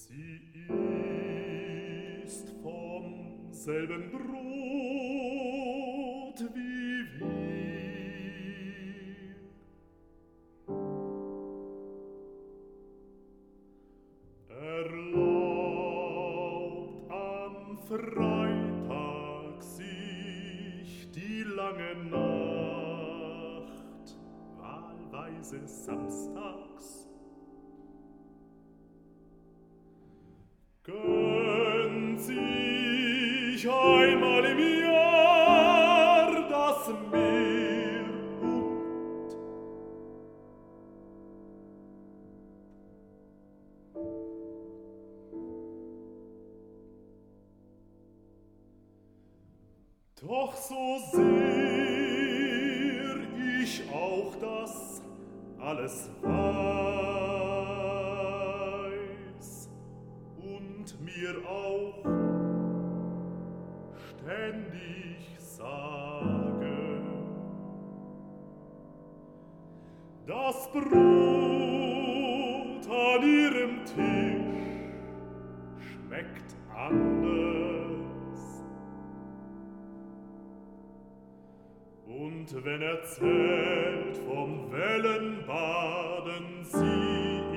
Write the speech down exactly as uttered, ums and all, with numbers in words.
Sie isst vom selben Brot wie wir. Erlaubt am Freitag sich die lange Nacht, wahlweise samstags, gönnt sich einmal im Jahr das Meer und doch so sehr ich auch das alles weiß und mir auch ständig sage, das Brot an ihrem Tisch schmeckt anders. Und wenn erzählt vom Wellenbaden sie